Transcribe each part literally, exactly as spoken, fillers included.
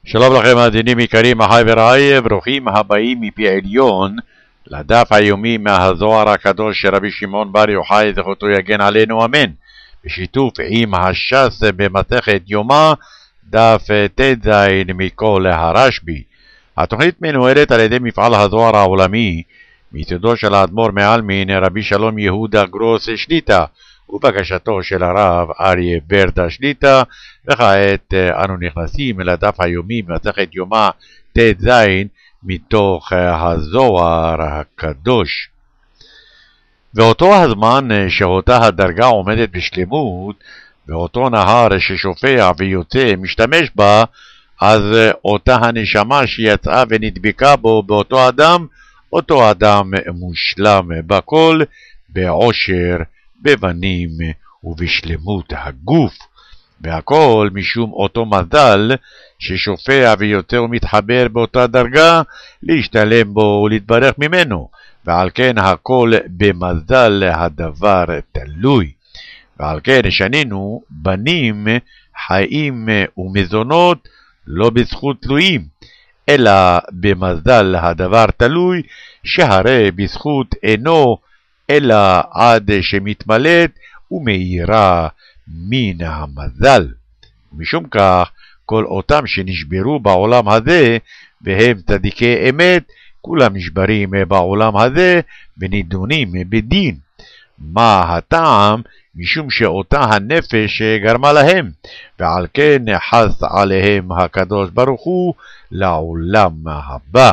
שלום לכם מאזינים יקרים, אחי ורעי, ברוכים הבאים מפי עליון לדף היומי מהזוהר הקדוש של רבי שמעון בר יוחאי זכותו יגן עלינו אמן, בשיתוף עם הש"ס במסכת יומא דף ט"ז מכל הרשב"י. התוכנית מנוהלת על ידי מפעל הזוהר העולמי מיסודו של האדמו"ר מעלמין רבי שלום יהודה גרוס שליט"א ובקשתו של הרב אריה ברדה שליט"א. וכעת אנו נכנסים אל הדף היומי במסכת יומא ט"ז מתוך הזוהר הקדוש. ואותו הזמן שאותה הדרגה עומדת בשלמות, ואותו נהר ששופע ויוצא משתמש בה, אז אותה הנשמה שיצאה ונדבקה בו באותו אדם, אותו אדם מושלם בכל, בעושר, בבנים ובשלמות הגוף. והכל משום אותו מזל ששופע ויוצא ומתחבר באותה דרגה, להשתלם בו ולהתברך ממנו, ועל כן הכל במזל הדבר תלוי. ועל כן שנינו בנים, חיים ומזונות לא בזכות תלויים, אלא במזל הדבר תלוי, שהרי בזכות אינו אלא עד שמתמלאת ומאירה מן המזל. משום כך כל אותם שנשברו בעולם הזה והם צדיקי אמת, כולם נשברים בעולם הזה ונידונים בדין. מה הטעם? משום שאותה הנפש גרמה להם, ועל כן חס עליהם הקדוש ברוך הוא לעולם הבא.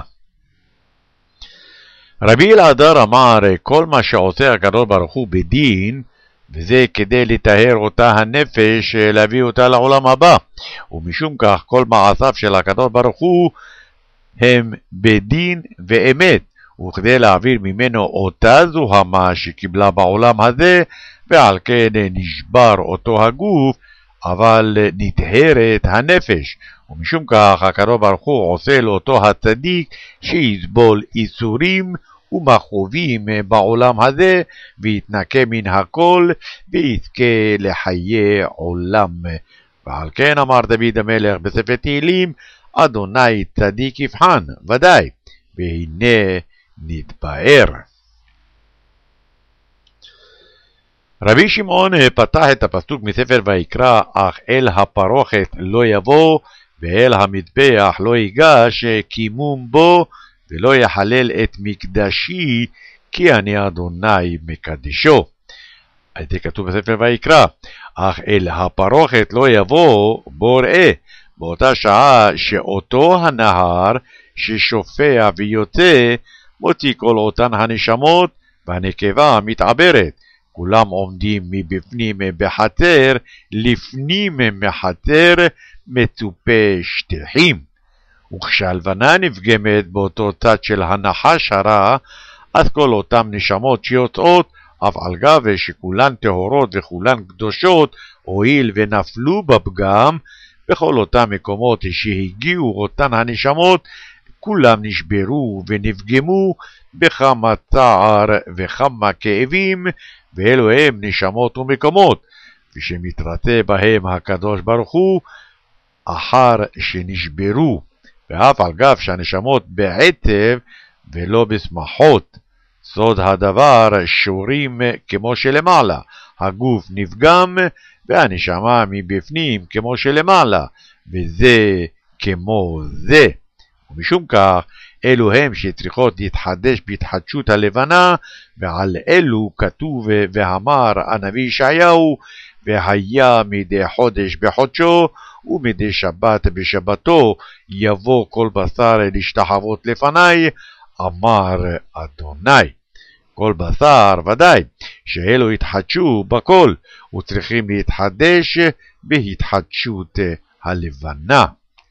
רבי אלעזר אמר, כל מה שעושה הקדוש ברוך הוא בדין, וזה כדי לטהר אותה הנפש, להביא אותה לעולם הבא. ומשום כך כל מעשיו של הקדוש ברוך הוא הם בדין ואמת, וכדי להעביר ממנו אותה זוהמה שקיבלה בעולם הזה, ועל כן נשבר אותו הגוף, אבל נטהרת הנפש. ומשום כך הקדוש ברוך הוא עושה לאותו הצדיק שיסבול איסורים ומכאובים בעולם הזה, ויתנקה מן הכל ויזכה לחיי עולם. ועל כן אמר דוד המלך בספר תהילים, אדוני צדיק יבחן, ודאי, והנה נתפאר. רבי שמעון פתח את הפסוק מספר ויקרא, אך אל הפרוכת לא יבוא, ואל המזבח לא ייגש, כי מום בו, ולא יחלל את מקדשי, כי אני אדוני מקדשו. זה כתוב בספר ויקרא, אך אל הפרוכת לא יבוא, בוא ראה, באותה שעה שאותו הנהר ששופע ויוצא, מוציא כל אותן הנשמות, והנקבה מתעברת. כולם עומדים מבפנים בחצר, לפנים מחצר מצופה שטחים. וכשהלבנה נפגמת באותו צד של הנחש הרע, אז כל אותם נשמות שיוצאות, אף על גב שכולן טהורות וכולן קדושות, הואיל ונפלו בפגם, בכל אותם מקומות שהגיעו אותן הנשמות, כולם נשברו ונפגמו בכמה צער וכמה כאבים, ואלו הם נשמות ומקומות, ושמתרצה בהם הקדוש ברוך הוא אחר שנשברו, ואף על גב שהנשמות בעצב ולא בשמחות. סוד הדבר שורים כמו שלמעלה, הגוף נפגם והנשמה מבפנים כמו שלמעלה, וזה כמו זה. ומשום כך אלו הם שצריכות להתחדש בהתחדשות הלבנה, ועל אלו כתוב ואמר הנביא ישעיהו, והיה מדי חודש בחודשו ומדי שבת בשבתו יבוא כל בשר להשתחוות לפניי, אמר אדוני. כל בשר ודאי שאלו התחדשו בכל, וצריכים להתחדש בהתחדשות הלבנה.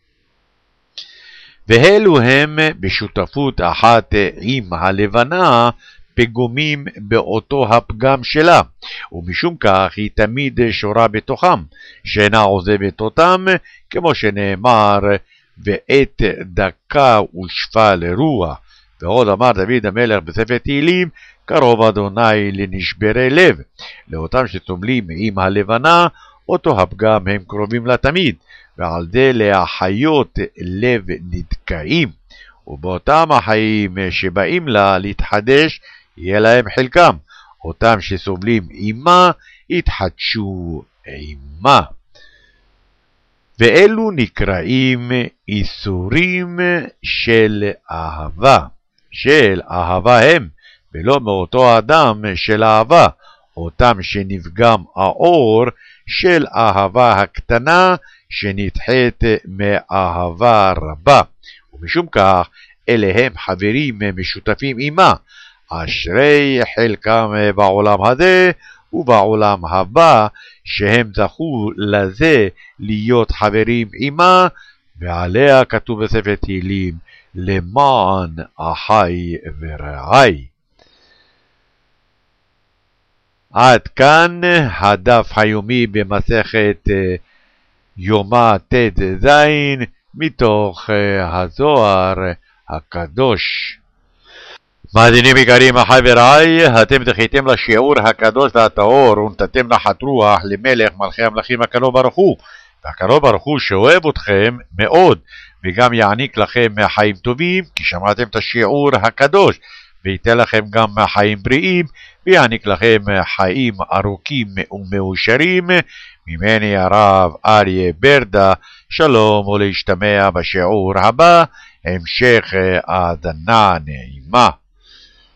ואלו הם בשותפות אחת עם הלבנה, פגומים באותו הפגם שלה, ומשום כך היא תמיד שורה בתוכם, שאינה עוזבת אותם, כמו שנאמר, ועת דקה ושפל רוח. ועוד אמר דוד המלך בספר תהילים, קרוב אדוני לנשברי לב. לאותם שסובלים עם הלבנה, אותו הפגם הם קרובים לה תמיד, ועל זה להחיות לב נדכאים, ובאותם החיים שבאים לה להתחדש, יהיה להם חלקם. אותם שסובלים עימה, יתחדשו עימה. ואלו נקראים איסורים של אהבה. של אהבה הם, ולא מאותו אדם של אהבה, אותם שנפגם האור של אהבה הקטנה, שנדחית מאהבה רבה. ומשום כך, אלה הם חברים משותפים עמה, אשרי חלקם בעולם הזה ובעולם הבא, שהם זכו לזה להיות חברים עמה, ועליה כתוב בספר תהילים, למען אחי ורעי. עד כאן הדף היומי במסכת יומא ט"ז מתוך הזוהר הקדוש. מאזינים יקרים, אחי ורעי, אתם זכיתם לשיעור הקדוש והטהור ונתתם נחת רוח למלך מלכי המלכים הקדוש ברוך הוא, והקדוש ברוך הוא שאוהב אתכם מאוד וגם יעניק לכם חיים טובים, כי שמעתם את השיעור הקדוש, וייתן לכם גם חיים בריאים, ויעניק לכם חיים ארוכים ומאושרים. ממני הרב אריה ברדה, שלום ולהשתמע בשיעור הבא, המשך האזנה נעימה.